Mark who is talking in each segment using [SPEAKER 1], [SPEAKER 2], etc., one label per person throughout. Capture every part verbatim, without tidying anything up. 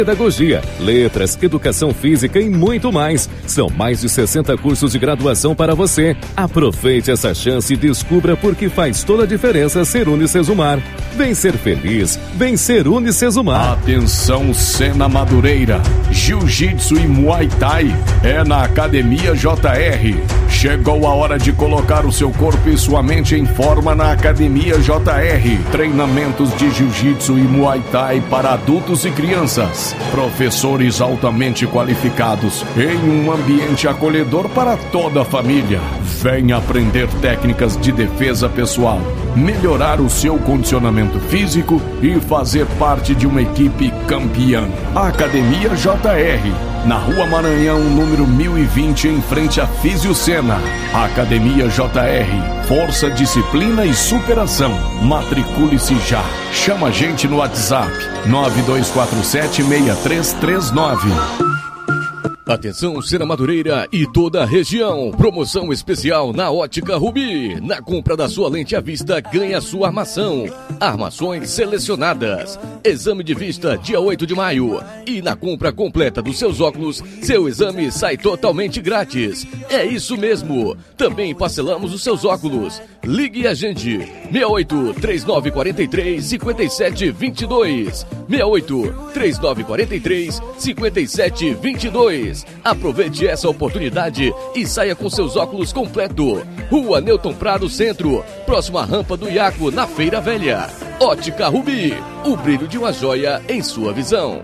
[SPEAKER 1] Pedagogia, letras, educação física e muito mais. São mais de sessenta cursos de graduação para você. Aproveite essa chance e descubra por que faz toda a diferença ser Unicesumar. Vem ser feliz, vem ser Unicesumar.
[SPEAKER 2] Atenção, Sena Madureira. Jiu-Jitsu e Muay Thai é na Academia J R. Chegou a hora de colocar o seu corpo e sua mente em forma na Academia J R. Treinamentos de Jiu-Jitsu e Muay Thai para adultos e crianças. Professores altamente qualificados em um ambiente acolhedor para toda a família. Venha aprender técnicas de defesa pessoal, melhorar o seu condicionamento físico e fazer parte de uma equipe campeã. Academia J R, na Rua Maranhão, número mil e vinte, em frente a Fisiocena. Academia J R, força, disciplina e superação. Matricule-se já. Chama a gente no WhatsApp nove dois quatro sete, seis três três nove.
[SPEAKER 3] Atenção, Sena Madureira e toda a região. Promoção especial na Ótica Rubi. Na compra da sua lente à vista, ganha sua armação. Armações selecionadas. Exame de vista dia oito de maio. E na compra completa dos seus óculos, seu exame sai totalmente grátis. É isso mesmo. Também parcelamos os seus óculos. Ligue a gente. seis oito três nove quatro três cinco sete dois dois. seis oito três nove quatro três cinco sete dois dois. Aproveite essa oportunidade e saia com seus óculos completo. Rua Newton Prado Centro, próximo à rampa do Iaco, na Feira Velha. Ótica Rubi, o brilho de uma joia em sua visão.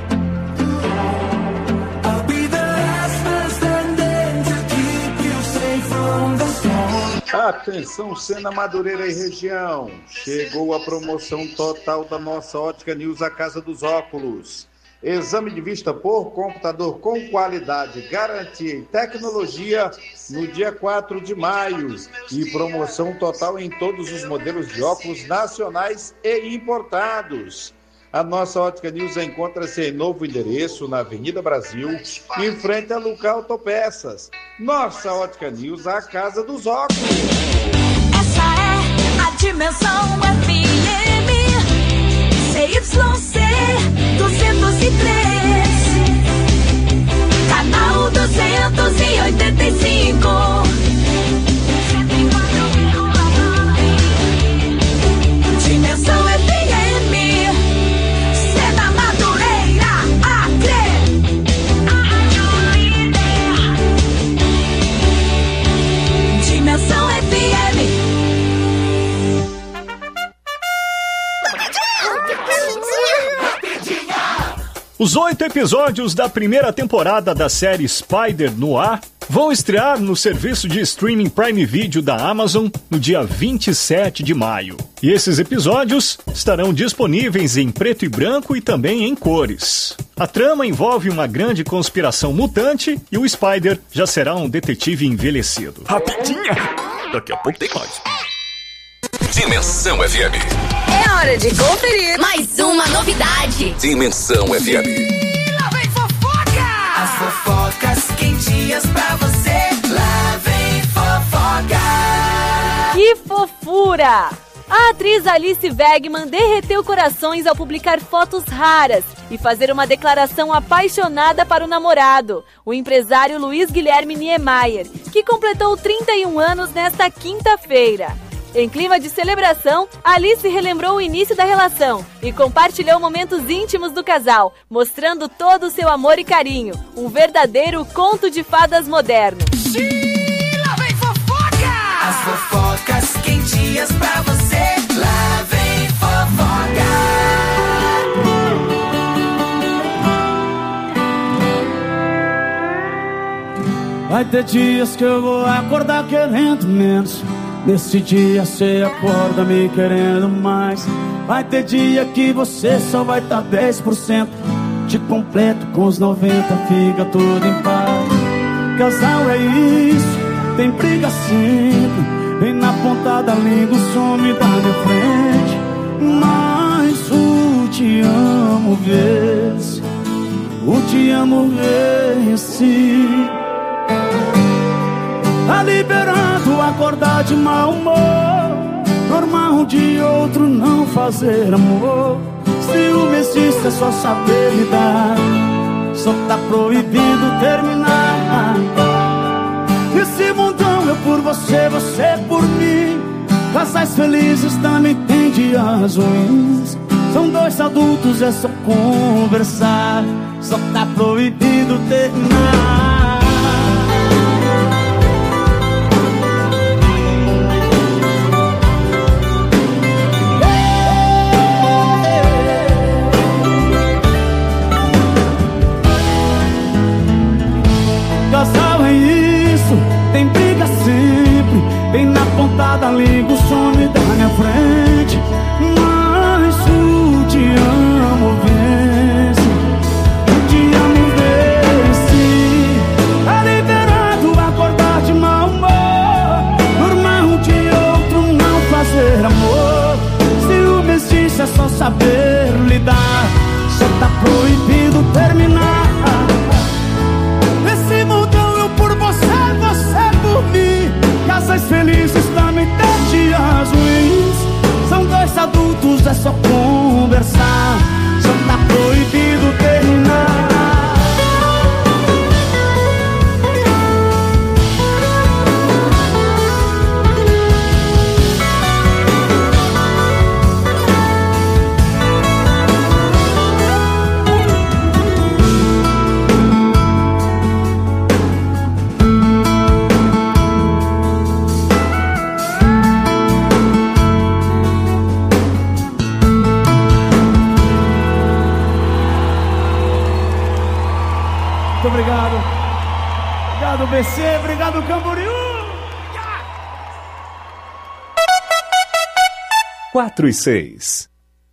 [SPEAKER 4] Atenção, Sena Madureira e região. Chegou a promoção total da nossa Ótica News, a Casa dos Óculos. Exame de vista por computador com qualidade, garantia e tecnologia no dia quatro de maio. E promoção total em todos os modelos de óculos nacionais e importados. A nossa Ótica News encontra-se em novo endereço na Avenida Brasil, em frente a Lucar Autopeças. Nossa Ótica News, a Casa dos Óculos.
[SPEAKER 5] Essa é a Dimensão F M C Y C duzentos e três, canal duzentos e oitenta e cinco. Dimensão F M, Sena Madureira, Acre. Dimensão F M.
[SPEAKER 6] Os oito episódios da primeira temporada da série Spider no ar vão estrear no serviço de streaming Prime Video da Amazon no dia vinte e sete de maio. E esses episódios estarão disponíveis em preto e branco e também em cores. A trama envolve uma grande conspiração mutante e o Spider já será um detetive envelhecido.
[SPEAKER 7] Rapidinha! Daqui a pouco tem mais. Dimensão F M.
[SPEAKER 8] É hora de conferir mais uma novidade.
[SPEAKER 7] Dimensão F M.
[SPEAKER 5] E lá vem fofoca!
[SPEAKER 9] As fofocas quentinhas pra você. Lá vem fofoca.
[SPEAKER 10] Que fofura! A atriz Alice Wegman derreteu corações ao publicar fotos raras e fazer uma declaração apaixonada para o namorado, o empresário Luiz Guilherme Niemeyer, que completou trinta e um anos nesta quinta-feira. Em clima de celebração, Alice relembrou o início da relação e compartilhou momentos íntimos do casal, mostrando todo o seu amor e carinho, um verdadeiro conto de fadas moderno.
[SPEAKER 5] E lá vem fofoca!
[SPEAKER 9] As fofocas quentinhas pra você. Lá vem fofoca.
[SPEAKER 11] Vai ter dias que eu vou acordar querendo menos. Nesse dia cê acorda me querendo mais. Vai ter dia que você só vai tá dez por cento. Te completo com os noventa, fica tudo em paz. Casal é isso, tem briga sempre. Vem na ponta da língua, some da minha frente. Mas o te amo vence, o te amo vence. Tá liberando acordar de mau humor, normal um de outro não fazer amor. Ciúmes disso é só saber lidar. Só tá proibido terminar. Esse mundão eu por você, você por mim. Casais felizes também tem dias ruins. São dois adultos, é só conversar. Só tá proibido terminar. Casal é isso, tem briga sempre. Bem na ponta da língua, o some da minha frente. Mas o te amo vence. O te amo vence. É liberado acordar de mau humor. Normal um de outro não fazer amor. Ciúmes disso é só saber lidar. Só tá proibido terminar. Casais felizes também tem dias ruins. São dois adultos, é só conversar. Só tá proibido terminar. Obrigado. Obrigado, B C. Obrigado, Camboriú.
[SPEAKER 6] quatro e seis.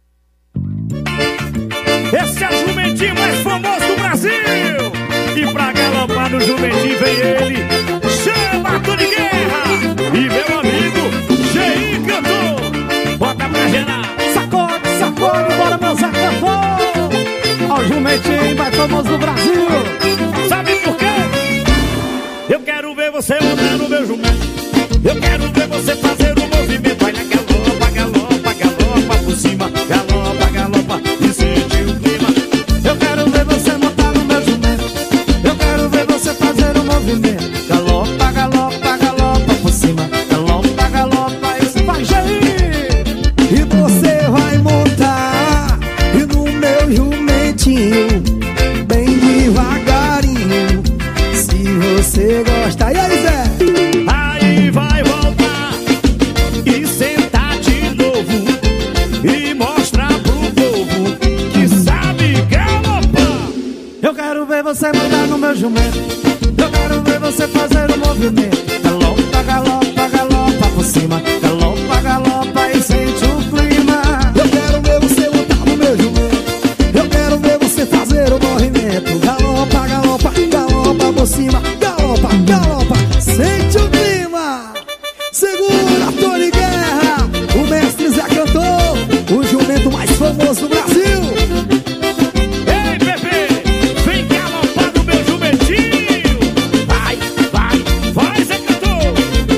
[SPEAKER 12] Esse é o jumentinho mais famoso do Brasil. E pra galopar no jumentinho vem ele. Chama Tony Guerra. E meu amigo, G I Cantor. Bota pra gerar.
[SPEAKER 11] Sacode, sacode, bora meu Zé Cantor. Ó o jumentinho mais famoso do Brasil.
[SPEAKER 12] Sabe por quê? Eu quero ver você montar no meu jumento. Eu quero ver você fazer um movimento. Olha, galopa, galopa, galopa por cima. Galopa, galopa e sente o clima.
[SPEAKER 11] Eu quero ver você montar no meu jumento. Eu quero ver você fazer um movimento. Galopa, galopa, galopa por cima. Galopa, galopa e vai, Jair.
[SPEAKER 13] E você vai montar e no meu jumentinho, bem devagarinho, se você gosta. E aí, Zé?
[SPEAKER 12] Aí vai voltar e sentar de novo e mostrar pro povo que sabe galopar.
[SPEAKER 11] Eu quero ver você montar no meu jumento. Eu quero ver você fazer um movimento. Galopa, galopa, galopa por cima. Galopa, galopa e sente o clima.
[SPEAKER 13] Eu quero ver você montar no meu jumento. Eu quero ver você fazer o movimento. Galopa, galopa, galopa por cima. Galopa, galopa, sente o clima. Segura, Tony Guerra, o mestre Zé Cantor, o jumento mais famoso do Brasil.
[SPEAKER 12] Ei, bebê, vem galopar no meu jumentinho. Vai, vai, vai, Zé Cantor.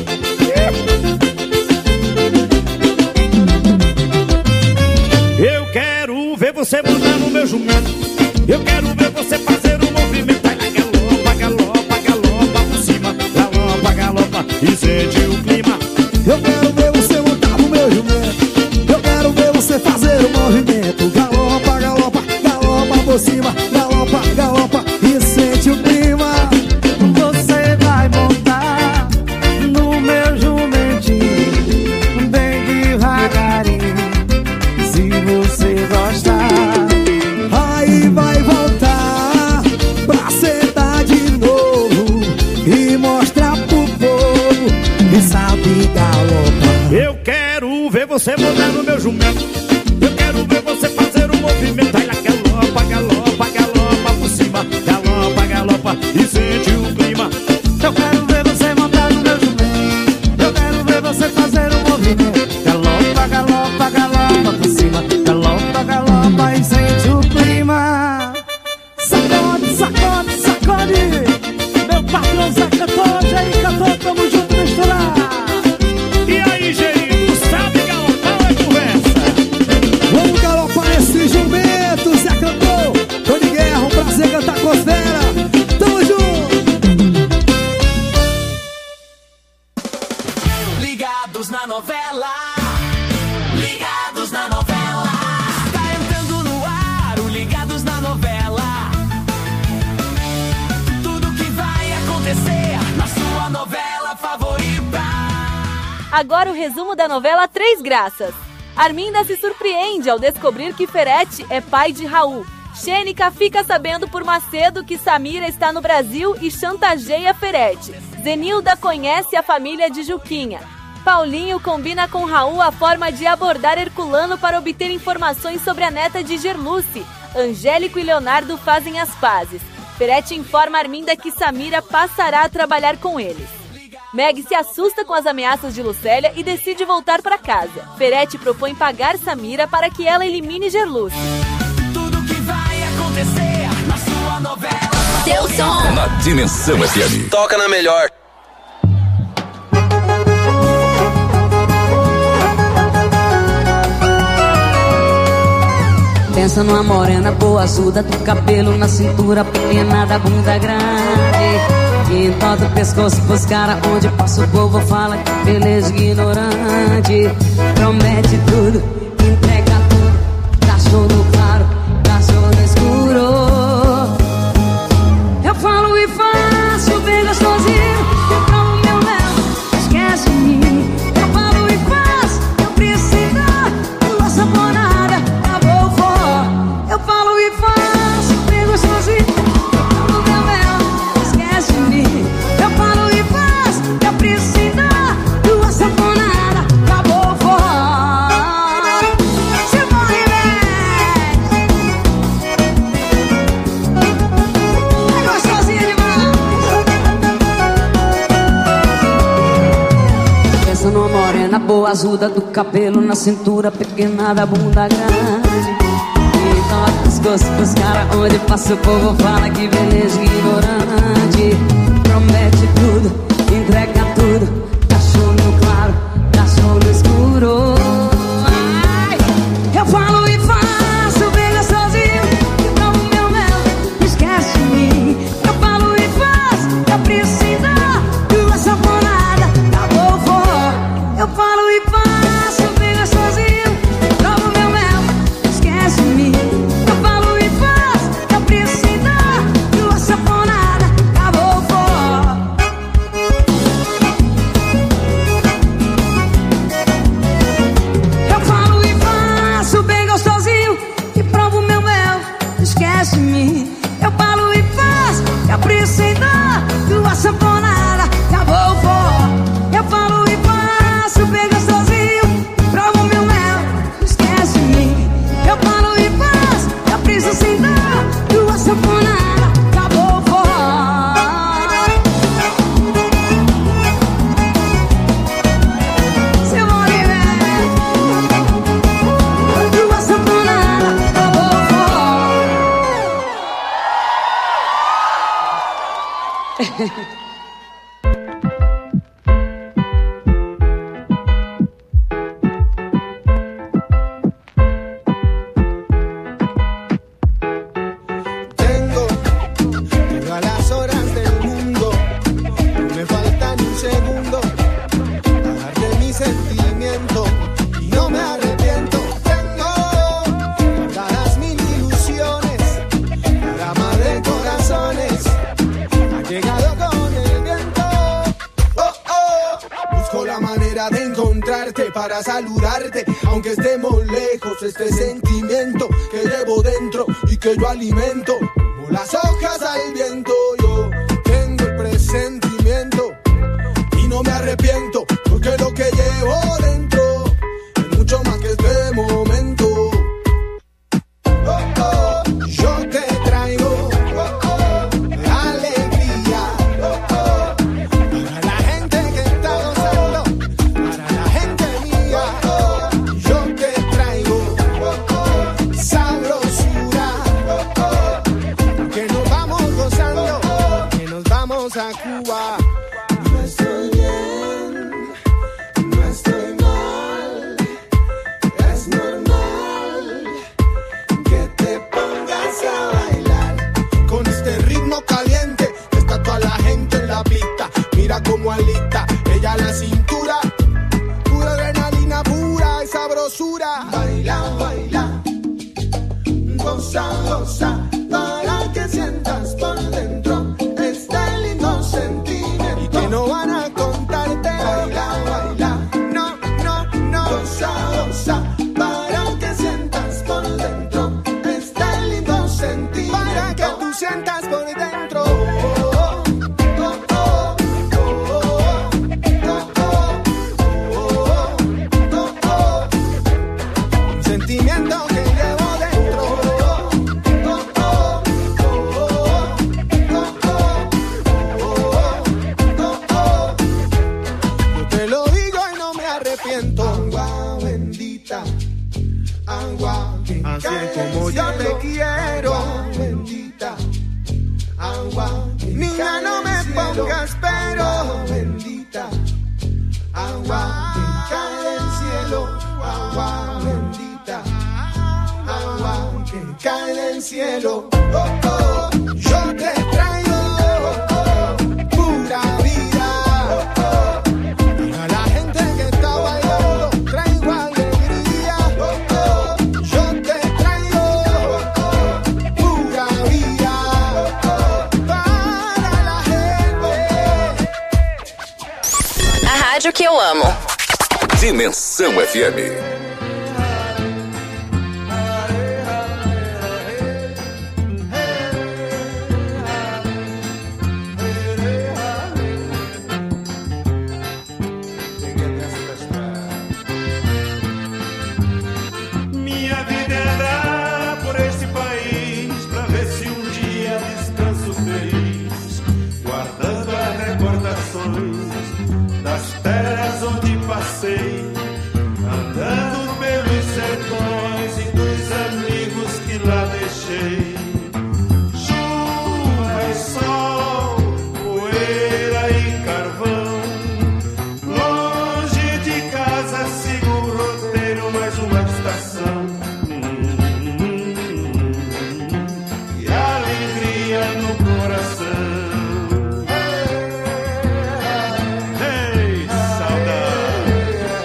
[SPEAKER 12] Eu quero ver você montar no meu jumento. Eu quero ver você fazer um movimento. Vai lá, galopa, galopa, galopa por cima. Galopa, galopa e sente o clima.
[SPEAKER 13] Eu quero ver você montar no meu jumento. Eu quero ver você fazer o movimento. Galopa, galopa, galopa por cima. Galopa, galopa e sente o clima.
[SPEAKER 11] Você vai montar no meu jumentinho, bem devagarinho, se você gostar.
[SPEAKER 13] Aí vai voltar pra sentar de novo e mostrar pro povo que sabe galopar.
[SPEAKER 12] Eu quero ver você montar no meu jumento. Eu quero ver você fazer um movimento. Olha, galopa, galopa, galopa por cima. Galopa, galopa e sente o clima.
[SPEAKER 11] Eu quero ver você montar no meu jumento. Eu quero ver você fazer um movimento. Galopa, galopa, galopa por cima. Galopa, galopa e sente o clima. Sacode, sacode, sacode. Meu patrão Zé Cantor, Jair Cantor, tamo junto misturado.
[SPEAKER 12] E aí, Jair, tu sabe galopar ou é conversa?
[SPEAKER 10] Agora o resumo da novela Três Graças. Arminda se surpreende ao descobrir que Ferete é pai de Raul. Xênica fica sabendo por Macedo que Samira está no Brasil e chantageia Ferete. Zenilda conhece a família de Juquinha. Paulinho combina com Raul a forma de abordar Herculano para obter informações sobre a neta de Gerluce. Angélico e Leonardo fazem as pazes. Ferete informa Arminda que Samira passará a trabalhar com eles. Meg se assusta com as ameaças de Lucélia e decide voltar para casa. Ferete propõe pagar Samira para que ela elimine Gerluce.
[SPEAKER 9] Tudo que vai acontecer na sua novela.
[SPEAKER 8] Seu som.
[SPEAKER 7] Na Dimensão F M.
[SPEAKER 14] Toca na melhor.
[SPEAKER 15] Pensa numa morena boazuda, do cabelo na cintura, pequena da bunda grande. E entorta o pescoço pros caras, onde passa o povo fala que beleza ignorante. Promete tudo, entrega tudo, cachorro no claro, cachorro no escuro. Eu falo e faço bem gostosinho, eu como meu mel, esquece de mim. Eu falo e faço, eu preciso da saponada, acabou o forró. Eu falo e faço bem gostosinho, eu como meu mel, esquece de mim. Eu falo e faço, eu preciso da saponada, acabou o forró. Se morre bem, é gostosinho demais. Pensa numa morena boazuda, do cabelo na cintura, pequena da bunda grande. E toca o pescoço pros caras, onde passa o povo fala que beleza ignorante. Promete tudo, entrega tudo, cachorro no claro, cachorro no escuro. Ai, eu falo e faço bem gostosinho, que tomo meu mel, esquece de mim. Eu falo e faço, eu preciso de uma saponada, acabou o forró. Eu falo e faço bem gostosinho, tomo meu mel, esquece de mim. Eu falo e faço, eu preciso de uma saponada, acabou o forró. Eu falo e faço bem gostosinho, e provo meu mel, esquece de mim. Eu falo e faço, eu preciso de uma saponada, acabou o forró. Eu falo e faço bem gostosinho, provo meu mel, esquece de mim. Eu falo e faço, eu preciso de uma saponada, acabou o forró. Se morrer, de uma saponada, acabou o forró.
[SPEAKER 16] Tengo todas las horas del mundo, no me falta ni un segundo para darte mi sentimiento y no me arrepiento. Tengo todas mil ilusiones, dama de corazones, ha llegado con el viento. Oh, oh. Busco la manera de encontrarte para saludarte, aunque estemos lejos. Este sentimiento que llevo dentro y que yo alimento como las hojas al viento. Yo tengo el presentimiento y no me arrepiento, porque lo que llevo dentro es mucho más que este momento. Oh, oh, yo te traigo oh, oh, alegría oh, oh, para la gente que está gozando, para la gente mía. Oh, oh, yo te traigo oh, oh, sabrosura oh, oh, que nos vamos gozando, oh, que nos vamos a Cuba. No estoy bien, no estoy mal, es normal que te pongas a bailar con este ritmo caliente. Está toda la gente en la pista, mira como alita ella la cintura, pura adrenalina pura y sabrosura. Baila, baila, goza, goza, para que sientas por dentro este lindo sentimiento. Y que no van a contarte. Baila, baila, cosa que tú sientas por dentro. Un sentimiento que llevo dentro. Yo te lo digo y no me arrepiento. Agua bendita, agua que así es como yo te quiero. Agua bendita, agua que niña no me pongas pero. Agua bendita, agua que cae del cielo. Agua bendita, agua que cae del cielo. Oh, oh, yo te traigo oh, oh, pura vida. Oh, oh, y a la gente que está bailando traigo alegría. Oh, oh, yo te traigo oh, oh, pura vida. Oh, oh, para la gente.
[SPEAKER 8] A rádio que eu amo.
[SPEAKER 7] Dimensão F M.
[SPEAKER 14] Minha vida é andar por esse país pra ver se um dia descanso feliz, guardando as recordações das terras onde passei, andando pelos sertões e dos amigos que lá deixei. Chuva e sol, poeira e carvão, longe de casa sigo o roteiro, mais uma estação. E alegria no coração. Ei, saudade.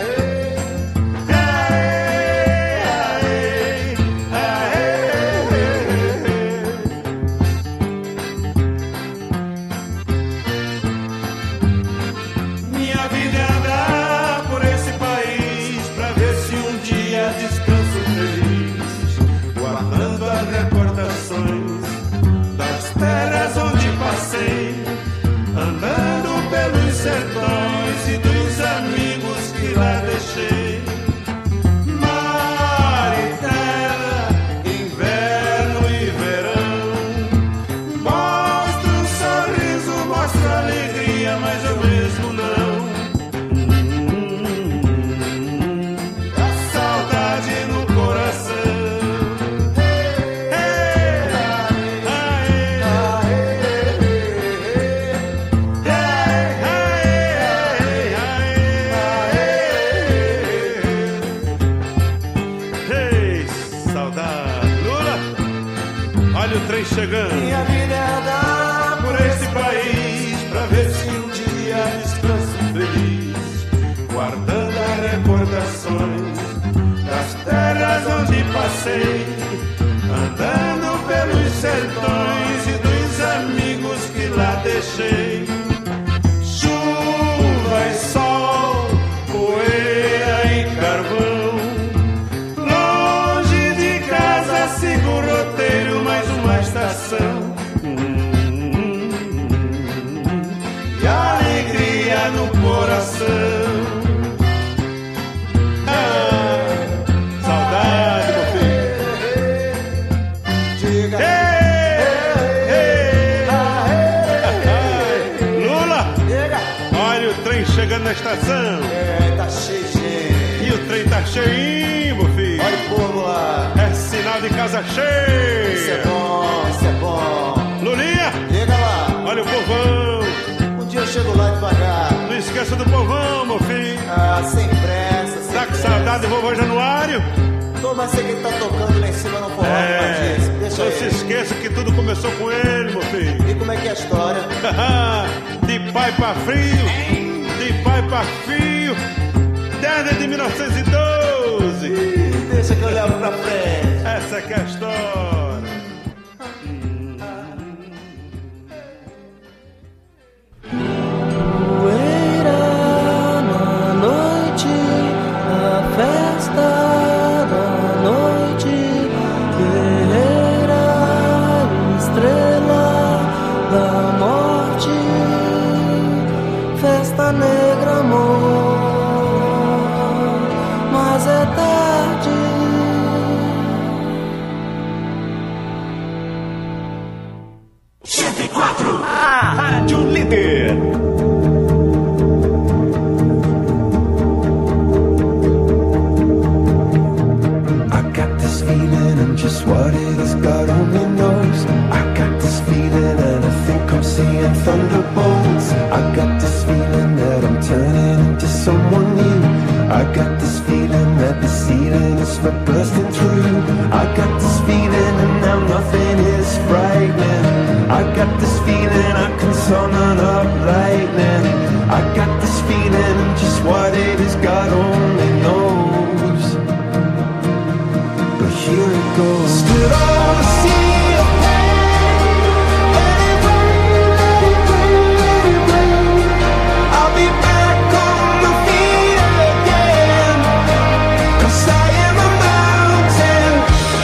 [SPEAKER 14] Minha vida é andar por esse país pra ver se um dia descanso feliz, guardando as recordações das terras onde passei, andando pelos sertões e dos amigos que lá deixei. Mar e terra, inverno e verão, mostra um sorriso, mostra alegria, mas eu mesmo não. A saudade no coração. Ei, saudade. Lula, olha o trem chegando. Minha vida é andar por esse país pra ver se um dia descanso feliz, guardando as recordações das terras onde passei, andando pelos sertões e dos amigos que lá deixei. Chuva e sol, poeira e carvão, longe de casa sigo o roteiro, mais uma estação. E alegria no coração. Ah, saudade, meu filho. Diga. Lula, olha o trem chegando na estação.
[SPEAKER 16] É, tá cheio de gente.
[SPEAKER 14] E o trem tá cheinho, meu filho.
[SPEAKER 16] Olha o povo lá.
[SPEAKER 14] É sinal de casa cheia.
[SPEAKER 16] Isso é bom, isso é bom.
[SPEAKER 14] Lulinha,
[SPEAKER 16] Chega lá.
[SPEAKER 14] olha o povão.
[SPEAKER 16] Um dia eu chego lá devagar.
[SPEAKER 14] Não esqueça do povão, meu filho.
[SPEAKER 16] Ah, sem pressa, sem
[SPEAKER 14] Tá com
[SPEAKER 16] pressa.
[SPEAKER 14] saudade do vovô Januário?
[SPEAKER 16] Tô, mas sei que ele tá tocando lá em cima no forró,
[SPEAKER 14] É,
[SPEAKER 16] Matias. Deixa
[SPEAKER 14] não se
[SPEAKER 16] ele.
[SPEAKER 14] esqueça que tudo começou com ele, meu filho.
[SPEAKER 16] E como é que é a história?
[SPEAKER 14] De pai pra frio, de pai pra fio, desde mil novecentos e doze.
[SPEAKER 16] Ih, deixa que eu levo pra frente.
[SPEAKER 14] Essa que é a história.
[SPEAKER 17] Festa da noite, guerreira da morte, festa negra, amor, mas é tarde.
[SPEAKER 18] cento e quatro, a Rádio Líder.
[SPEAKER 17] Just what it is, God only knows. I got this feeling and I think I'm seeing thunderbolts. I got this feeling that I'm turning into someone new. I got this feeling that the ceiling is for bursting through. I got this feeling and now nothing is frightening. I got this feeling I can summon up lightning. I got this feeling and just what it is, God only knows. Here it goes. Stood on the sea of pain. Let it rain, let it rain, let it rain. I'll be back on my feet again. 'Cause I am a mountain.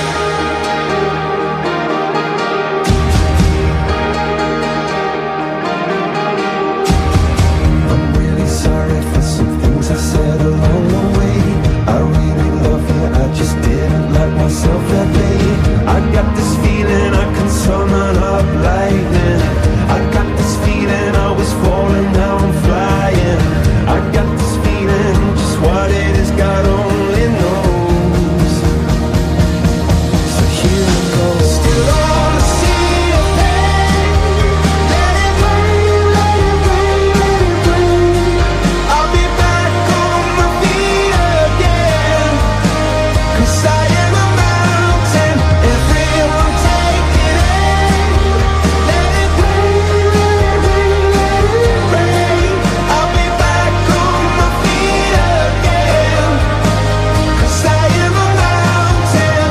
[SPEAKER 17] I'm really sorry for some things I said along the way. I really love you, I just didn't like myself that day. I got this feeling I can summon up lightning. I got this feeling I was falling, now I'm flying. I got this feeling, just what it is, God only knows. So here it goes. Still on the sea of pain. Let it rain, let it rain, let it rain. I'll be back on my feet again. 'Cause I am a mountain, everyone take it in. Let it rain, let it rain, let it rain. I'll be back on my feet again. 'Cause I am a mountain.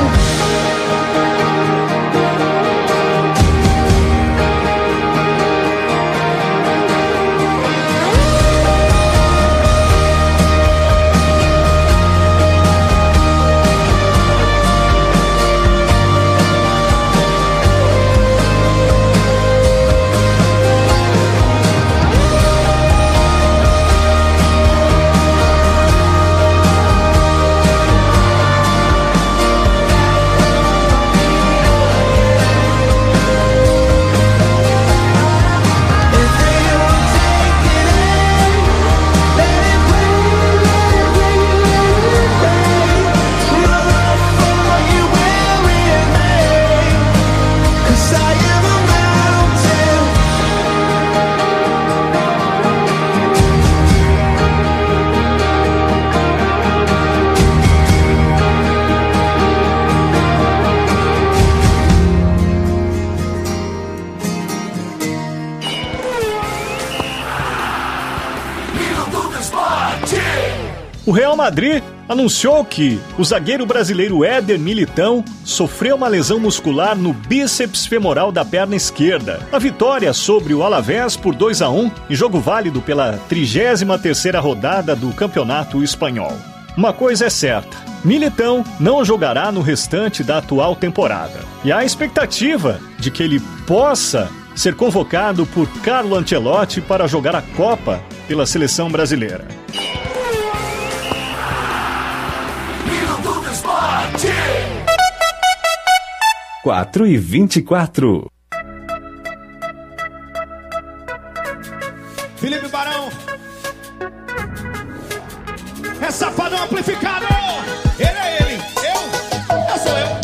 [SPEAKER 6] O Real Madrid anunciou que o zagueiro brasileiro Éder Militão sofreu uma lesão muscular no bíceps femoral da perna esquerda. A vitória sobre o Alavés por dois a um, em jogo válido pela trigésima terceira rodada do Campeonato Espanhol. Uma coisa é certa, Militão não jogará no restante da atual temporada. E há a expectativa de que ele possa ser convocado por Carlo Ancelotti para jogar a Copa pela seleção brasileira.
[SPEAKER 18] quatro e vinte e quatro.
[SPEAKER 12] Felipe Barão. É safadão amplificado. Ele é ele. Eu. Eu sou eu.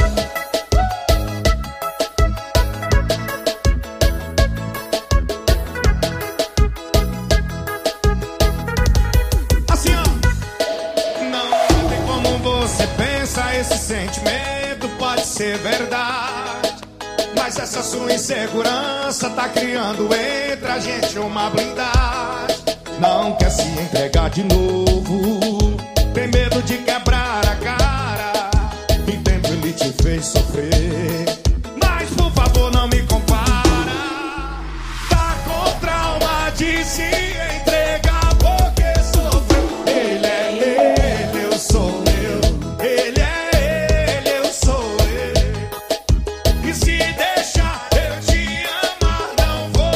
[SPEAKER 12] Assim, ó. Não tem como você pensa, esse sentimento pode ser verdade. Mas essa sua insegurança tá criando entre a gente uma blindagem. Não quer se entregar de novo, tem medo de quebrar a cara. Em tempo ele te fez sofrer, mas por favor não me compara. Tá com trauma de se entregar porque sofreu. Ele é ele, eu sou eu. Ele é ele, eu sou eu. E se deixar eu te amar, não vou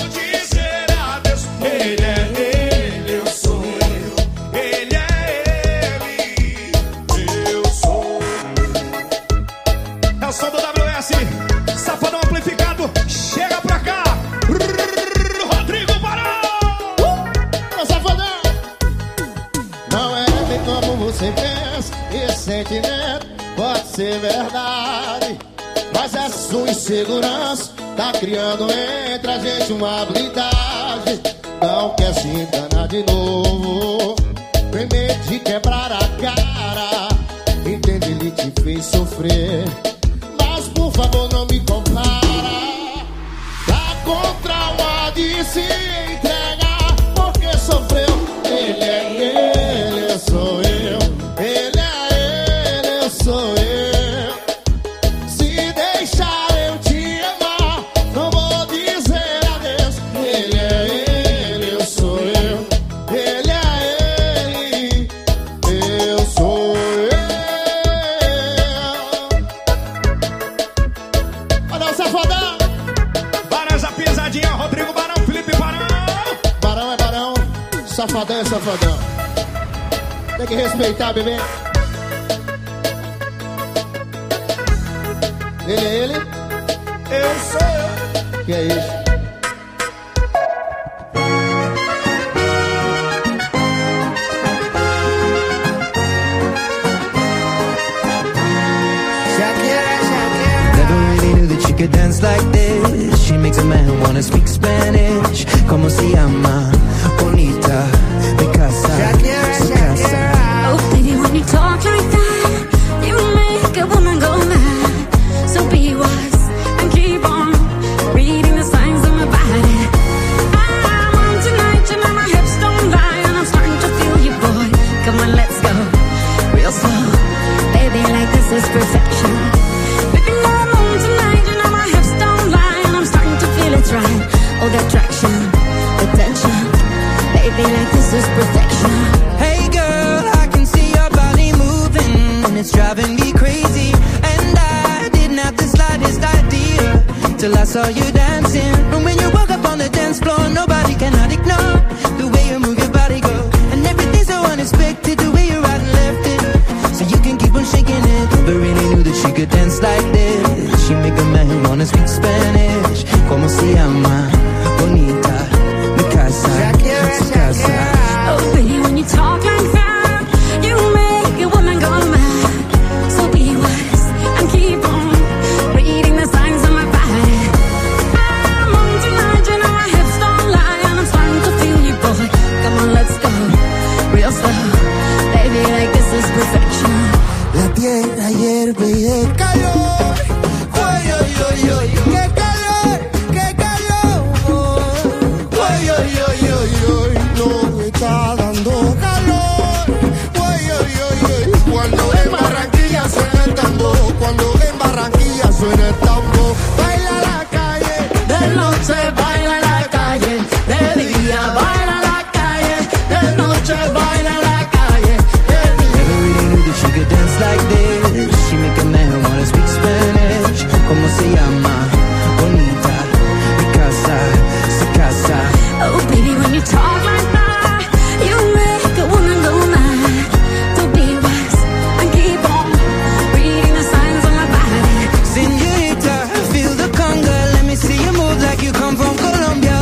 [SPEAKER 16] ser verdade, mas é sua insegurança tá criando entre a gente uma blindagem. Não quer se enganar de novo, tem medo de quebrar a cara. Entende, ele te fez sofrer, mas por favor não me compara. Tá com trauma de se entregar porque sofreu. Ele é ele, eu sou eu. Ele é ele, eu sou eu. Se deixar eu te amar, não vou dizer adeus. Ele é ele, eu sou eu. Ele é ele, eu sou eu. Olha o safadão.
[SPEAKER 12] Barão, essa pisadinha, Rodrigo Barão, Felipe Barão.
[SPEAKER 16] Barão é barão, safadão é safadão. Tem que respeitar, bebê. Ele é ele?
[SPEAKER 12] Eu sou eu.
[SPEAKER 16] Que é isso?
[SPEAKER 17] Never really knew that she could dance like this. She makes a man wanna speak Spanish. Como se llama? Bonita, mi casa, su casa.
[SPEAKER 5] Oh, baby, when you talk like that, you make a woman go mad. So be wise and keep on reading the signs of my body. I'm on tonight, you know my hips don't lie, and I'm starting to feel you, boy. Come on, let's go real slow. Baby, like this is perfection. Baby, I'm on tonight, you know my hips don't lie, and I'm starting to feel it's right. Oh, the attraction, the tension. Baby, like this is perfection.
[SPEAKER 17] Hey girl, I can see your body moving, and it's driving me crazy. And I didn't have the slightest idea till I saw you dancing. And when you walk up on the dance floor, nobody cannot ignore the way you move your body, girl. And everything's so unexpected, the way you right and left it, so you can keep on shaking it. Never really knew that she could dance like this. She make a man wanna speak Spanish. Como se llama? Bonita, mi casa, su casa.
[SPEAKER 5] Oh, baby, when you talk like that, you make a woman go mad. So be wise and keep on reading the signs of my body. I'm on tonight, you know my hips don't lie, and I'm starting to feel you, boy. Come on, let's go real slow. Baby, like this is perfection.
[SPEAKER 16] La tierra hierve y el calor. Oy, oy, oy, oy, qué calor, qué calor. Oy, oy, oy, oy, oy, no me está dando calor. Oy, oy, oy, oy, cuando en Barranquilla suena el tambor, cuando en Barranquilla suena el tambor. Baila la calle, de noche baila la calle, de día baila la calle, de noche baila la calle, de día.
[SPEAKER 17] Never really knew that she could dance like this. She make a man wanna speak Spanish. Como se llama? Bonita, mi casa, su casa.
[SPEAKER 5] Oh, baby, when you talk like that, you make a woman go mad. So be wise and keep on reading the signs on my body.
[SPEAKER 17] Señorita, feel the conga. Let me see you move like you come from Colombia.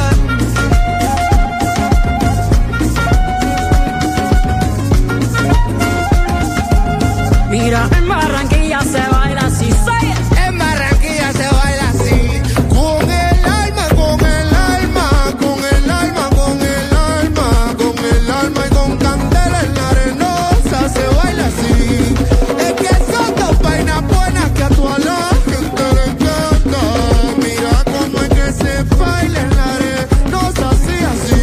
[SPEAKER 5] Mira, en Barranquilla se baila así, say it.
[SPEAKER 16] En Barranquilla se baila así, con el alma, con el alma, con el alma, con el alma, con el alma y con candela en la arenosa se baila así. Es que son dos vainas buenas que a toda la gente le encanta. Mira cómo es que se baila en la arenosa así, así.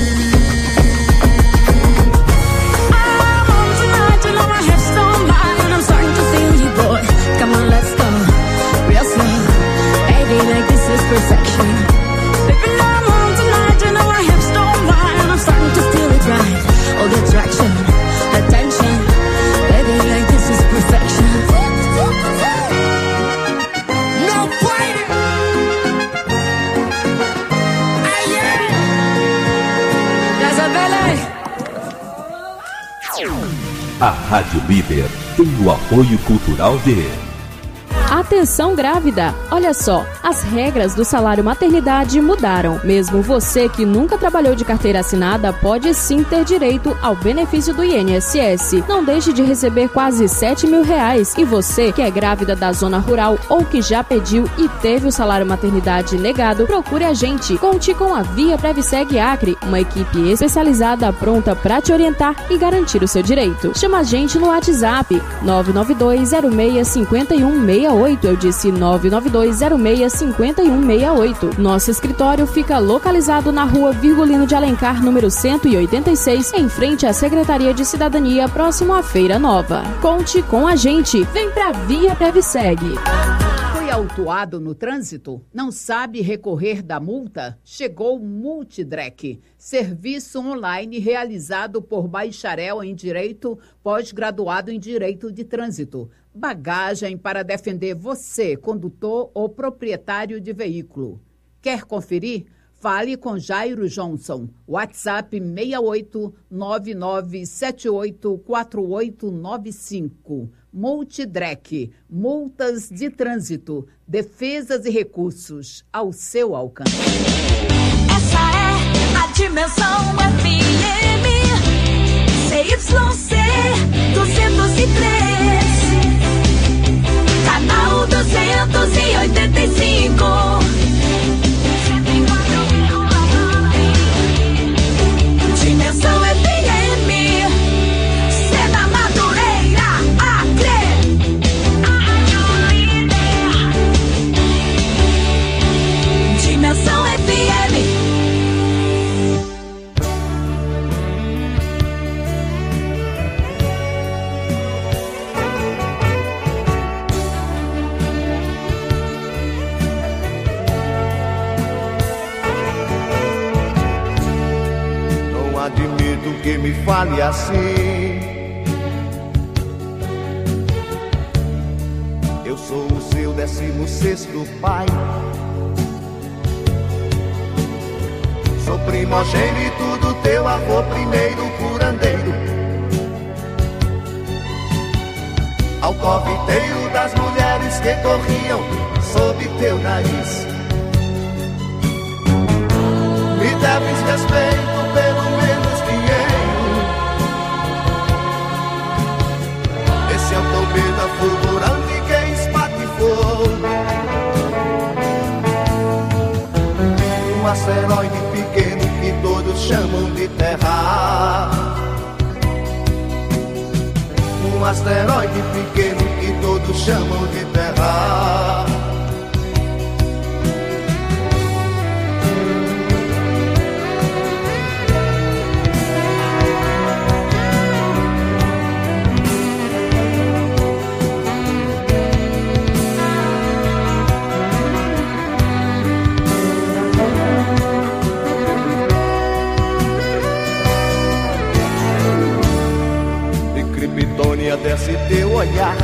[SPEAKER 5] I'm on tonight, you know my hips don't lie, and I'm starting to feel you, boy. Come on, let's go real slow. Baby, like this is perfection. Baby, I'm on tonight, you know my hips don't lie, and I'm starting to feel it right. Oh, the attraction, the tension. Baby, like this is perfection.
[SPEAKER 16] No fighting. Ay, yeah.
[SPEAKER 5] Casa Bela.
[SPEAKER 18] A Rádio Líder tem o apoio cultural de
[SPEAKER 19] Atenção grávida! Olha só, as regras do salário maternidade mudaram. Mesmo você que nunca trabalhou de carteira assinada pode sim ter direito ao benefício do I N S S. Não deixe de receber quase sete mil reais. E você que é grávida da zona rural ou que já pediu e teve o salário maternidade negado, procure a gente. Conte com a Via Previseg Acre, uma equipe especializada pronta para te orientar e garantir o seu direito. Chama a gente no WhatsApp nove nove dois zero seis cinco um seis oito. Eu disse nove nove dois zero seis cinco um seis oito. Nosso escritório fica localizado na rua Virgulino de Alencar, número cento e oitenta e seis, em frente à Secretaria de Cidadania, próximo à Feira Nova. Conte com a gente. Vem pra Via Previseg.
[SPEAKER 20] Foi autuado no trânsito? Não sabe recorrer da multa? Chegou o Multidrec, serviço online realizado por bacharel em Direito, pós-graduado em Direito de Trânsito. Bagagem para defender você, condutor ou proprietário de veículo. Quer conferir? Fale com Jairo Johnson. WhatsApp seis oito nove nove sete oito quatro oito nove cinco. Multidrec, multas de trânsito, defesas e recursos ao seu alcance.
[SPEAKER 9] Essa é a Dimensão F M C Y C duzentos e três, canal duzentos e oitenta e cinco. Dimensão F M, Cena Madureira, Acre. Dimensão F M.
[SPEAKER 16] Admito que me fale assim. Eu sou o seu décimo sexto pai. Sou primogênito do teu avô, primeiro curandeiro, alcoviteiro das mulheres que corriam sob teu nariz. Me deves respeito, pelo menos dinheiro. Esse é o cometa fulgurante que espatifou um asteroide pequeno que todos chamam de Terra. Um asteroide pequeno que todos chamam de Terra. Kryptônia desce teu olhar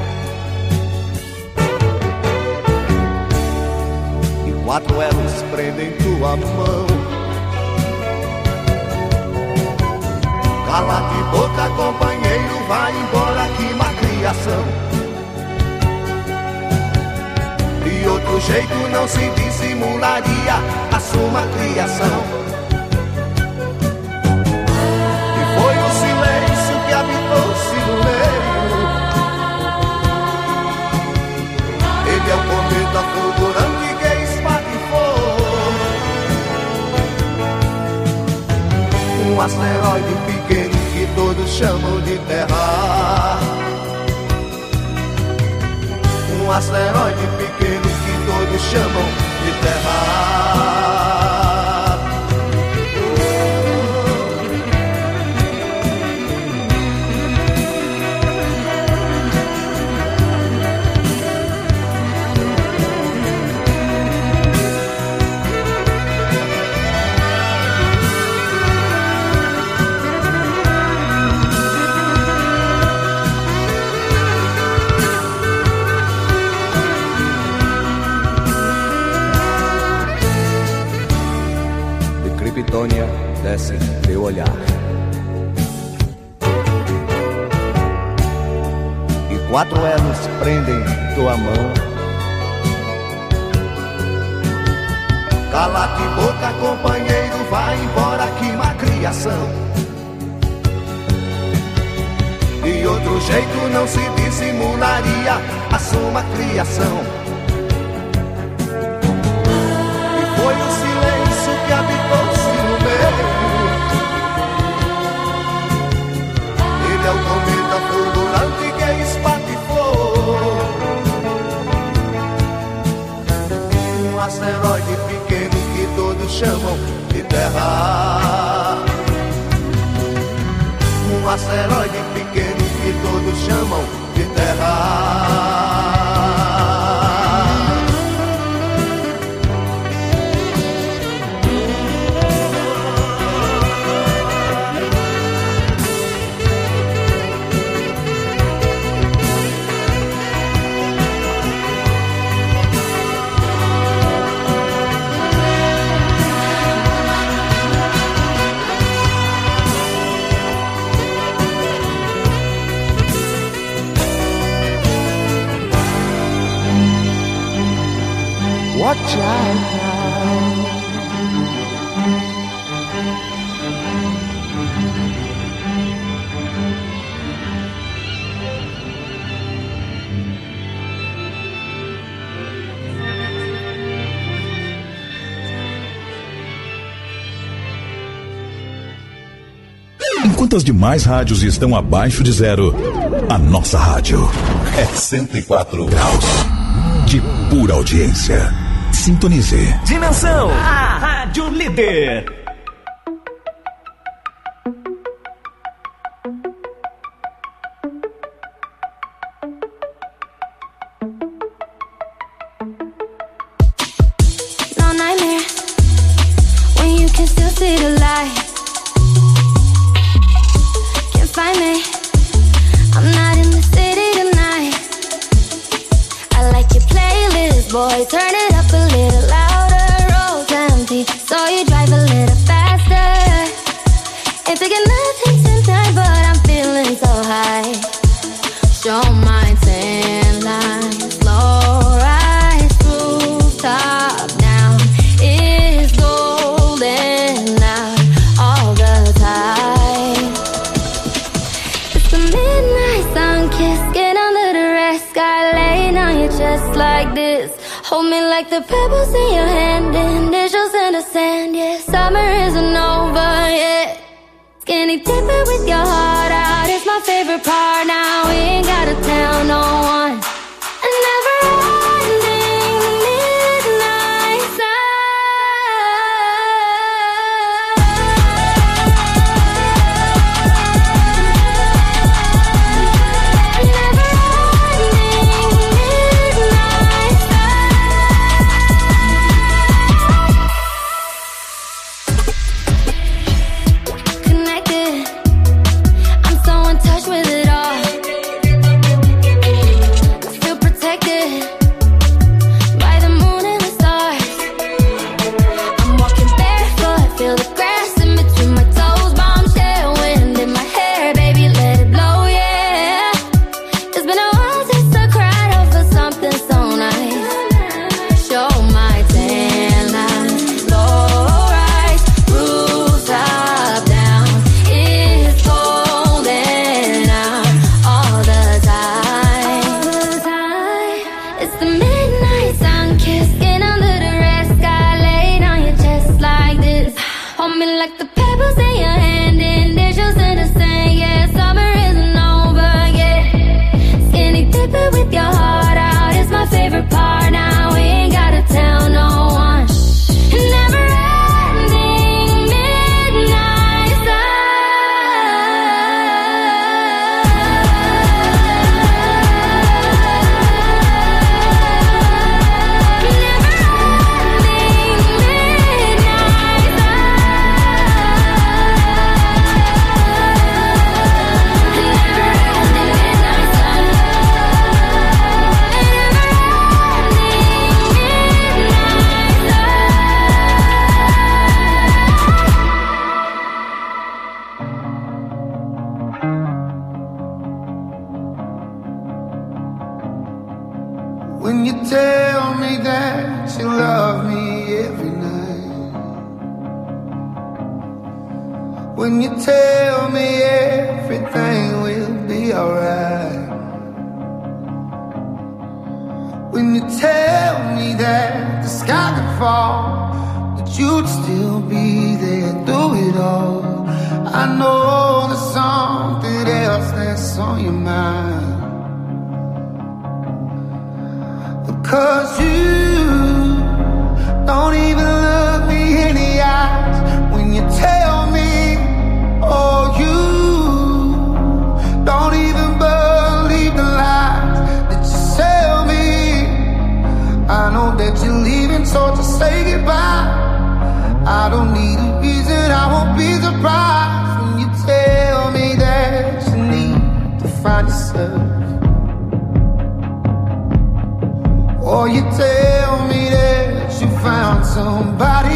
[SPEAKER 16] e quatro elos prendem tua mão. Cala de boca, companheiro, vai embora que má criação. De outro jeito não se dissimularia a sua criação. Foi o silêncio que habitou-se no meio. Ele é o cometa fulgurante que espatifou um asteroide pequeno que todos chamam de Terra. Um asteroide pequeno que todos chamam de Terra. Kryptônia desce teu olhar e
[SPEAKER 21] quatro elos prendem tua mão.
[SPEAKER 16] Cala-te boca, companheiro, vai embora que má criação. De outro jeito não se dissimularia a sua criação. E foi o silêncio que habitou-se no meio. Ele é o cometa fulgurante que espatifou. Um asteroide pequeno que todos chamam de Terra. Um asteroide pequeno que todos chamam de Terra.
[SPEAKER 9] Watch out now.
[SPEAKER 22] Enquanto as demais rádios estão abaixo de zero, a nossa rádio é cento e quatro graus de pura audiência. Sintonize.
[SPEAKER 18] Dimensão, a Rádio Líder.
[SPEAKER 5] No nightmare when you can still see the light. Can't find me. I'm not in the city tonight. I like your playlist, boy. Turn it up a little louder. Roads empty, so you drive a little faster. Ain't thinking nothing tonight, but I'm feeling so high. Show my tan lines, slow rise, rooftop down. It's golden out all the time. It's the midnight sun kiss, get under the red sky, laying on your chest like this. Hold me like the pebbles in your hand, initials in the sand, yeah. Summer isn't over yet. Skinny dipping with your heart out is my favorite part. Now we ain't gotta tell no one. A never-ending midnight connected. I'm so in touch with it all. I feel protected by the moon and the stars. I'm walking barefoot, feel the grass in between my toes. Bombshell wind in my hair, baby, let it blow, yeah. It's been a while since I cried over something so nice. Show my tan lines, low rise, rooftop down. It's golden out all the time. It's the midnight sun kiss, get under the red sky, laying on your chest like this. Hold me like the pebbles in your hand, initials in the sand, yeah. Summer isn't over yet. Skinny dipping with your heart out is my favorite part. Now we ain't gotta tell no one. Never ending midnight
[SPEAKER 16] when you tell me everything will be alright. When you tell me that the sky could fall, that you'd still be there through it all. I know there's something else that's on your mind, because you don't even look me in the eyes when you tell me, oh, you don't even believe the lies that you tell me. I know that you're leaving, so just say goodbye. I don't need a reason, I won't be surprised when you tell me that you need to find yourself, or you tell me that you found somebody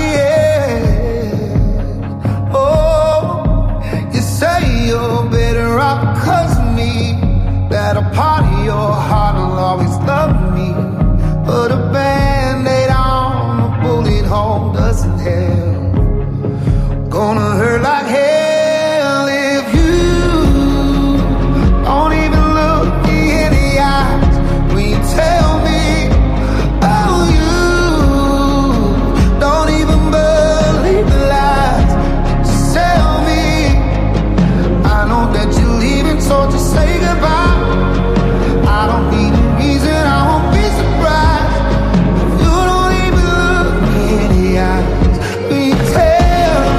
[SPEAKER 16] else. Oh, you say you're better off because of me, that a part of your heart will always love me, but a band-aid on a bullet hole doesn't help. Gonna hurt like hell if you don't even look me in the eyes when you tell me, oh, you don't even believe the lies that you tell me. I know that you're leaving, so just say goodbye. I don't need a reason, I won't be surprised if you don't even look me in the eyes when you tell me.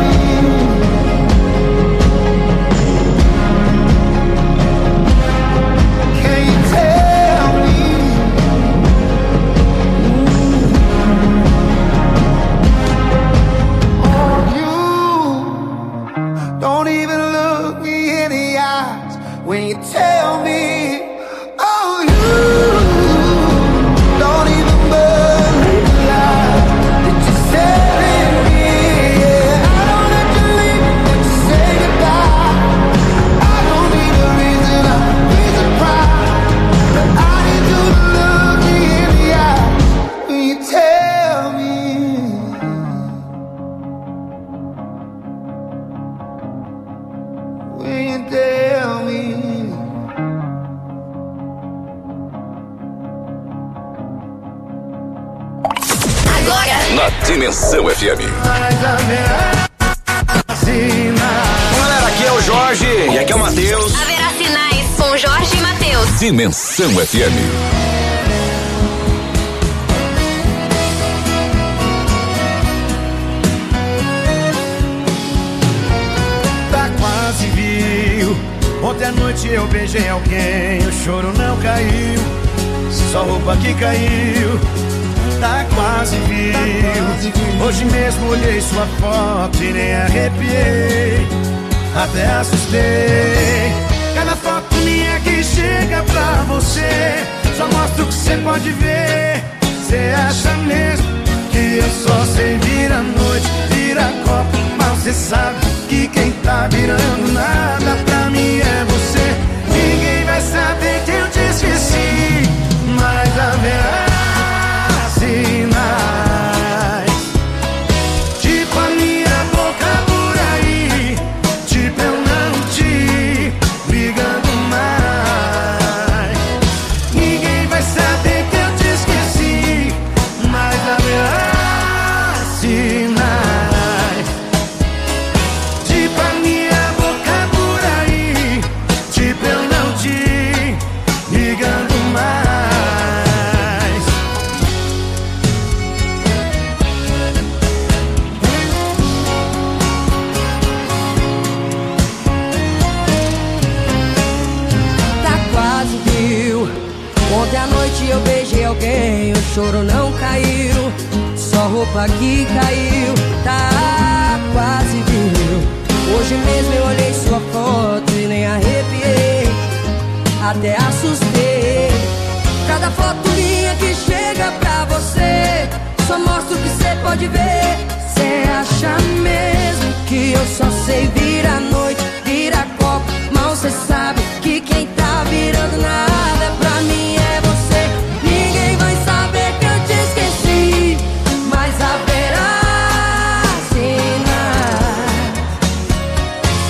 [SPEAKER 16] Don't even look me in the eyes when you tell me, oh, you don't even believe the lies that you said to me. Yeah, I don't let you leave, but you say goodbye. I don't need a reason, I'll be surprised, but I need you to look me in the eyes when you tell me. When you tell me.
[SPEAKER 7] Agora, na Dimensão F M.
[SPEAKER 1] Galera, aqui é o Jorge e aqui é o Matheus.
[SPEAKER 8] Haverá sinais com Jorge e Matheus.
[SPEAKER 7] Dimensão F M.
[SPEAKER 12] Tá quase viu. Ontem à noite eu beijei alguém, o choro não caiu, só roupa que caiu. Tá quase viu. Hoje mesmo olhei sua foto e nem arrepiei, até assustei. Cada foto minha que chega pra você só mostra o que você pode ver. Você acha mesmo que eu só sei virar noite, virar copo, mas você sabe que quem tá virando nada pra mim é você. Ninguém vai saber que eu te esqueci, mas haverá sinais, tipo a minha boca por aí, tipo eu não te ligando mais. Ninguém vai saber que eu te esqueci, mas haverá sinais, tipo a minha boca por aí, tipo eu não te ligando mais.
[SPEAKER 15] Ontem à noite eu beijei alguém, o choro não caiu, só roupa que caiu, tá quase viu. Hoje mesmo eu olhei sua foto e nem arrepiei, até assustei. Cada foto minha que chega pra você só mostra o que você pode ver. Cê acha mesmo que eu só sei virar noite, virar copo, mal cê sabe que quem tá virando nada pra mim é você. Ninguém vai saber que eu te esqueci, mas haverá sinais,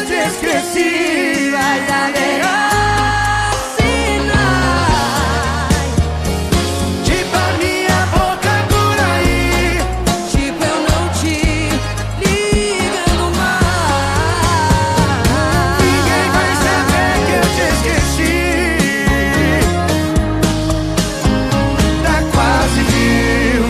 [SPEAKER 9] eu te esqueci. Vai navegar sinais, tipo a minha boca por aí, tipo eu não te ligando mais. Ninguém vai saber que eu te esqueci. Tá quase viu.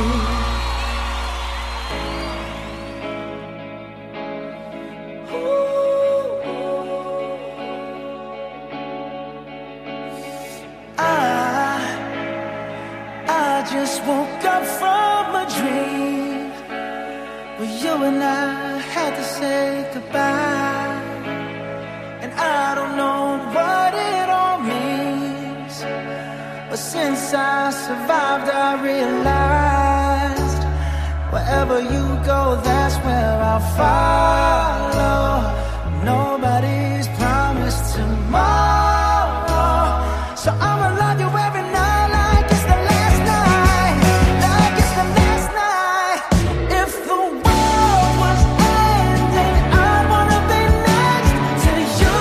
[SPEAKER 9] I, I just woke up from a dream where you and I had to say goodbye. And I don't know what it all means, but since I survived I realized wherever you go, that's where I'll follow. Nobody's promised tomorrow, so I'ma love you every night like it's the last night, like it's the last night. If the world was ending, I'd wanna be next to you.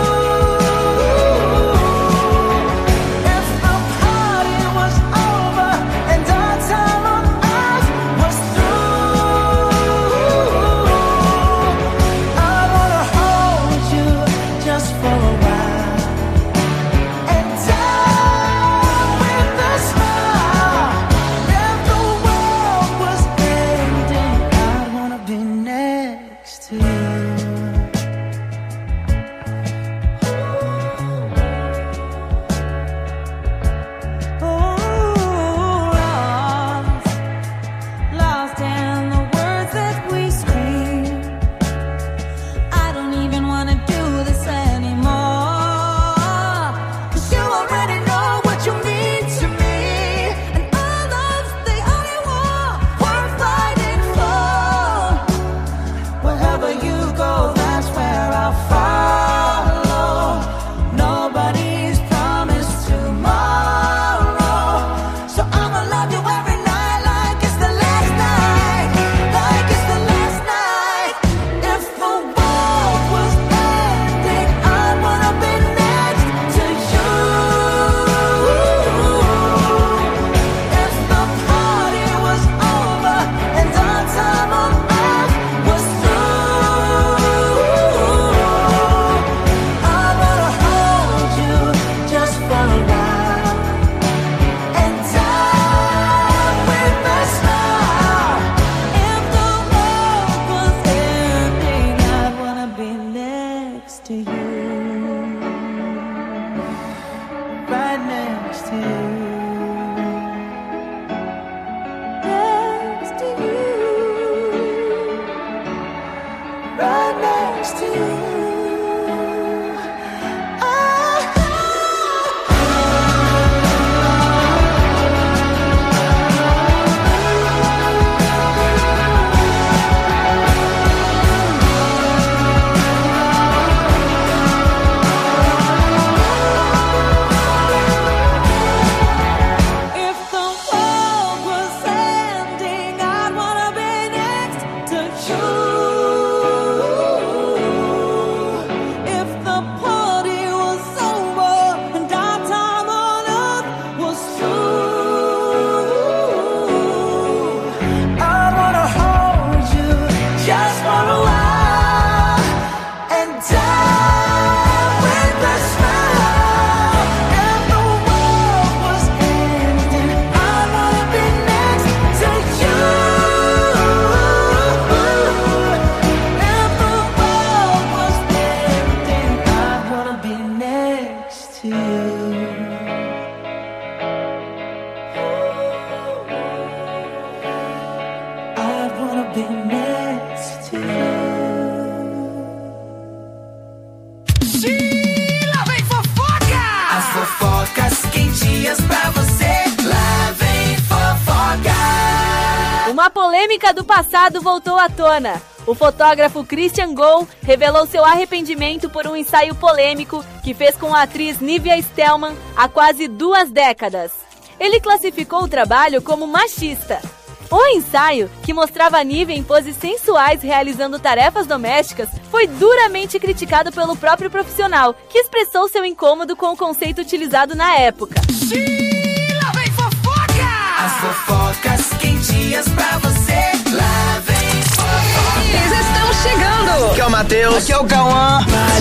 [SPEAKER 9] If the party was over and our time on earth was through, I wanna hold you just for a while and die with a smile. If the world was ending, I'd wanna be next to you. Lost, lost in the words that we scream. I don't even wanna do this anymore, 'cause you already know what you mean to me, and all love's the only war worth fighting for. Wherever you go, that's where I'll follow. Nobody's promised tomorrow, so I'ma love you every night like it's the last night, like it's the last night. If the world was ending, I'd wanna be next to you. If the party was over and our time on earth was through, I wanna hold you just for a while and die with a smile. If the world was ending, I'd wanna be next to you, right next to you, next to you, right next to you. If the world was ending, I'd wanna be next to you. If the party was over and our time on earth was through, I wanna hold you just for a while and die with a smile. If the world was ending, I'd wanna be next to you. If the world was ending, I'd wanna be next to you. I'd wanna be next to you. Sheila, vem fofoca! As fofocas quentinhas pra você. Lá vem fofoca.
[SPEAKER 10] Uma polêmica do passado voltou à tona. O fotógrafo Christian Gol revelou seu arrependimento por um ensaio polêmico que fez com a atriz Nívia Stellman há quase duas décadas. Ele classificou o trabalho como machista. O ensaio, que mostrava a Nive em poses sensuais realizando tarefas domésticas, foi duramente criticado pelo próprio profissional, que expressou seu incômodo com o conceito utilizado na época.
[SPEAKER 9] Lá vem fofoca! As fofocas quentinhas pra você. Lá vem fofoca. Eles estão chegando.
[SPEAKER 1] Aqui é o Matheus. Aqui é o Cauã.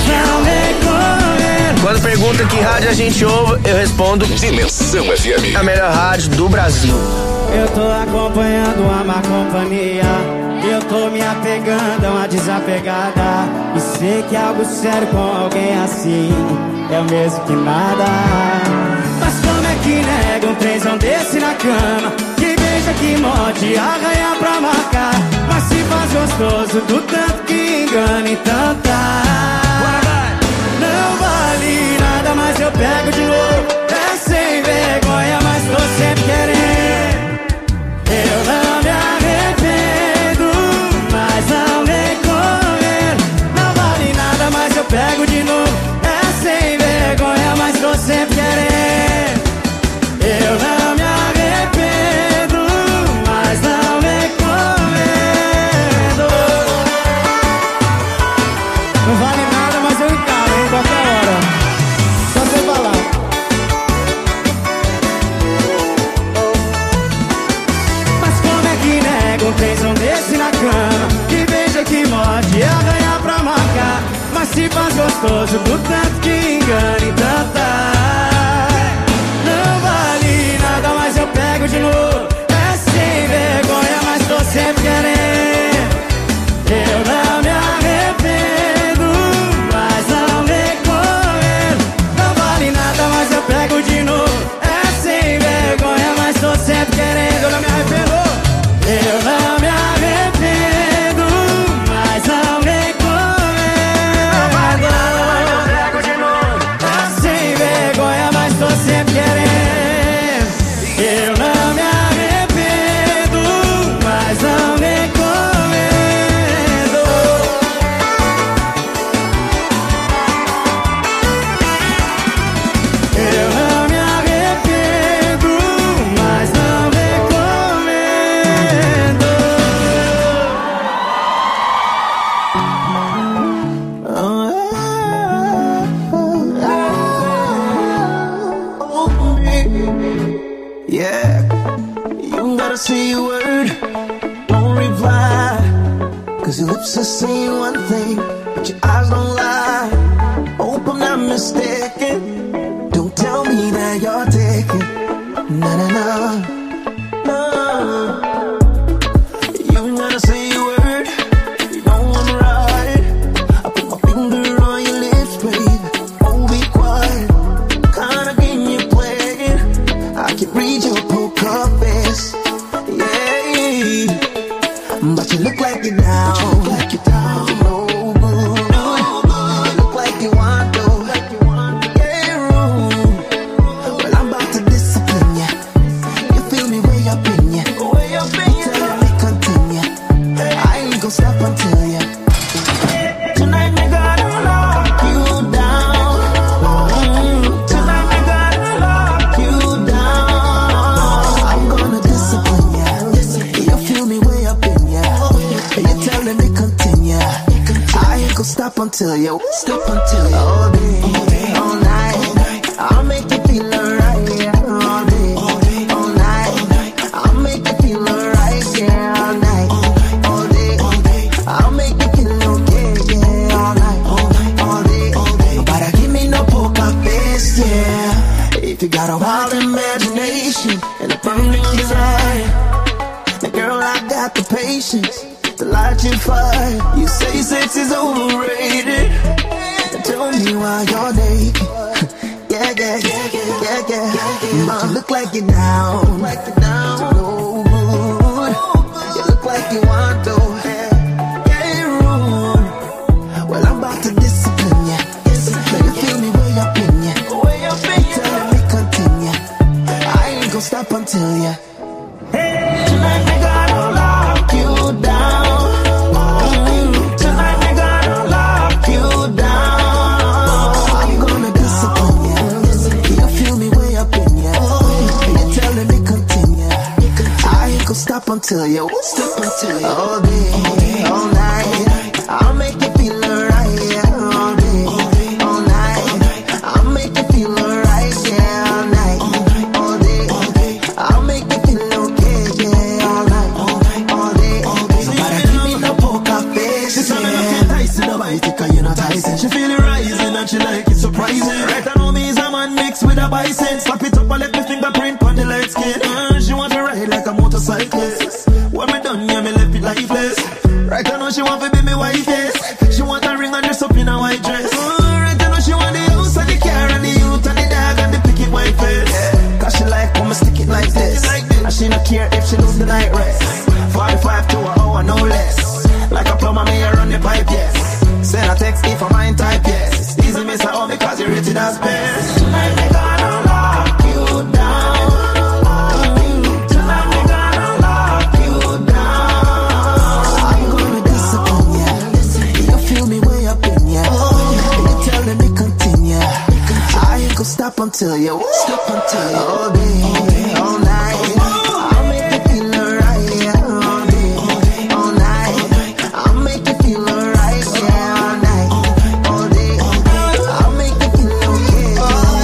[SPEAKER 1] Quando pergunta que rádio a gente ouve, eu respondo
[SPEAKER 7] Dimensão F M.
[SPEAKER 1] A melhor rádio do Brasil.
[SPEAKER 11] Eu tô acompanhando a má companhia. Eu tô me apegando a uma desapegada. E sei que algo sério com alguém assim é o mesmo que nada. Mas como é que nega um trenzão desse na cama? Que beija, que morde, arranha pra marcar. Mas se faz gostoso do tanto que engana, então tá. Não vale nada, mas eu pego de novo. É sem vergonha, mas tô sempre querendo. Eu não me arrependo, mas não vem correr. Não vale nada, mas eu pego de novo. É sem vergonha, mas tô sempre querendo. Eu não me arrependo, mas não vem correndo. Não vale nada, mas eu encaro em qualquer hora. Só você falar. Um trenzão desse na cama, que beija, que morde, arranha pra marcar. Mas se faz gostoso do tanto que engana, então tá. Não vale nada, mas eu pego de novo. É sem vergonha, mas tô sempre querendo. Eu não me arrependo, mas não vem correndo. Não vale nada, mas eu pego de novo. É sem vergonha, mas tô sempre querendo. Eu não me arrependo. Eu não me arrependo, mas não vem correndo. Não vale nada, mas eu pego de novo. É sem vergonha, mas tô sempre querendo. Eu não me arrependo, mas não vem correndo. Eu não me arrependo, mas não vem correndo.
[SPEAKER 17] Yeah, you don't gotta say a word, don't reply. Cause your lips are saying one thing, but your eyes don't lie. Hope I'm not mistaken, don't tell me that you're taking. Na na na, no. You ain't gotta say a word, you know I'm right. I put my finger on your lips, babe, oh be quiet. Kinda game you're playing, I can read your poker face, yeah. But you look like you're down, you look like you're down, no good, no good. You look like you want to, yeah, room. Well, I'm about to discipline ya. You feel me way up in ya, way up in ya. Tell me continue, I ain't gon' stop until ya. Tonight me gonna lock you down. Mm, Tonight me gonna lock you down. I'm gonna discipline ya. You feel me way up in ya. You telling me continue, I ain't gon' stop until you. Stop until you. All day, all day, all night. I'll make you feel alright. Yeah. All day, all day, all night. I'll make you feel alright. Yeah. All night, all day, all day. I'll make you feel okay. Yeah. All night, all night, all day, all day. Nobody give me no poker face. Yeah. If you got a wild imagination and a burning desire, then girl, I got the patience to light your fire. You say sex is overrated, then tell me why you're naked. Yeah, yeah, yeah, yeah, yeah, yeah. But you look like you're down, like you're down, no good. You look like you want to, yeah, rude. Well, I'm about to discipline ya. Discipline. You feel me way up in ya, way up in ya. Tell me continue, I ain't gon' stop until ya. Tonight we gotta lock you down. Mm, Tonight we gotta lock you down. I'm gonna discipline ya. You feel me way up in ya. You telling me continue, I ain't gon' stop until
[SPEAKER 2] until you, step until you. All day, all night, I'll make you feel alright. Yeah, all day, all night, I'll make you feel alright. Yeah, all night, all day, I'll make you feel okay. Yeah, all night, all day. Somebody give me no poker face. She's trying to feel nice in the bite, because you're not Tyson. She feel it rising and she like it surprising. Right, I know me is a man mixed with a bison. Slap it up and let me fingerprint on the light skin. Uh, she want to ride like a motorcyclist. When me done, yeah, me left it lifeless. Right, I know she want to be me wife, yes. She want a ring and dress up in a white dress. Uh, right, I know she want the house and the car and the youth and the dog and the picket white face. Cause she like when me stick it like this. And she not care if she lose the night rest. forty-five to an hour, no less. Like a plumber, me I run the pipe, yes. Send a text if I mind type, yes. It's easy, miss her home because you rated as best. Tonight they gonna lock you down. Tonight they gonna lock you down. I'm gonna discipline ya. You feel me way up in ya. You telling me continue. I ain't gonna stop until you stop until you. All day, all night. I'll make you feel alright. Yeah, all day, all night. I'll make you feel alright. Yeah, all night, all day. I'll make you feel okay.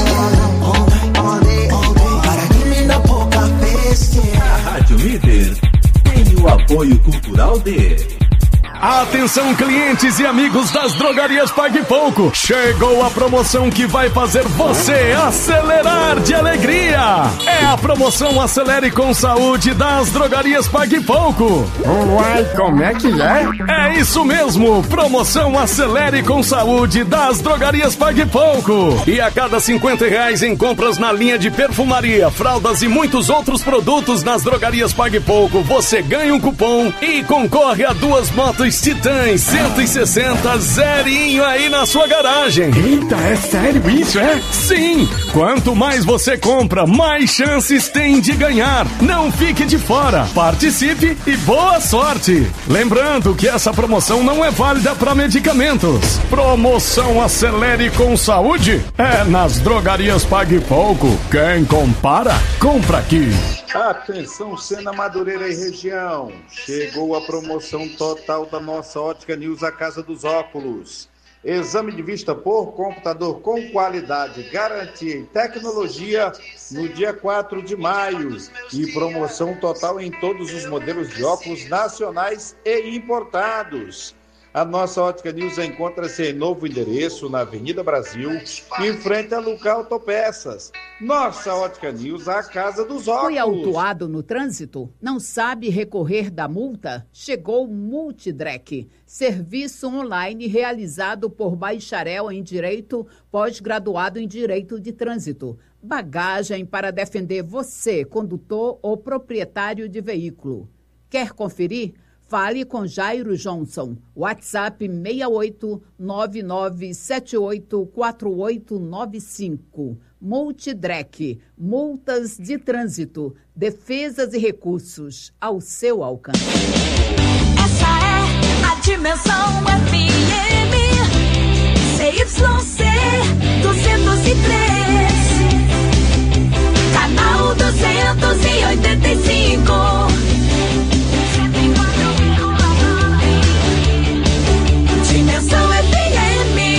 [SPEAKER 2] Yeah, all day. Para give me no poker face.
[SPEAKER 18] A Rádio Líder tem o apoio cultural de...
[SPEAKER 6] Atenção, clientes e amigos das drogarias Pague Pouco. Chegou a promoção que vai fazer você acelerar de alegria. É a promoção Acelere com Saúde das drogarias Pague Pouco.
[SPEAKER 3] Uai, como é que é?
[SPEAKER 6] É isso mesmo, promoção Acelere com Saúde das drogarias Pague Pouco. E a cada cinquenta reais em compras na linha de perfumaria, fraldas e muitos outros produtos nas drogarias Pague Pouco, você ganha um cupom e concorre a duas motos Titãs cento e sessenta zerinho aí na sua garagem.
[SPEAKER 3] Eita, é sério isso, é?
[SPEAKER 6] Sim! Quanto mais você compra, mais chances tem de ganhar. Não fique de fora. Participe e boa sorte! Lembrando que essa promoção não é válida para medicamentos. Promoção Acelere com Saúde é nas drogarias Pague Pouco. Quem compara, compra aqui.
[SPEAKER 4] Atenção, Sena Madureira e região. Chegou a promoção total da nossa Ótica News, a Casa dos Óculos. Exame de vista por computador com qualidade, garantia e tecnologia no dia quatro de maio. E promoção total em todos os modelos de óculos nacionais e importados. A nossa Ótica News encontra-se em novo endereço na Avenida Brasil, em frente a Lucar Autopeças. Nossa Ótica News, a Casa dos Óculos.
[SPEAKER 20] Foi autuado no trânsito? Não sabe recorrer da multa? Chegou o Multidrec, serviço online realizado por bacharel em Direito, pós-graduado em Direito de Trânsito. Bagagem para defender você, condutor ou proprietário de veículo. Quer conferir? Fale com Jairo Johnson. WhatsApp seis oito nove nove sete oito quatro oito nove cinco. Multidrec, multas de trânsito, defesas e recursos ao seu alcance.
[SPEAKER 9] Essa é a Dimensão F M.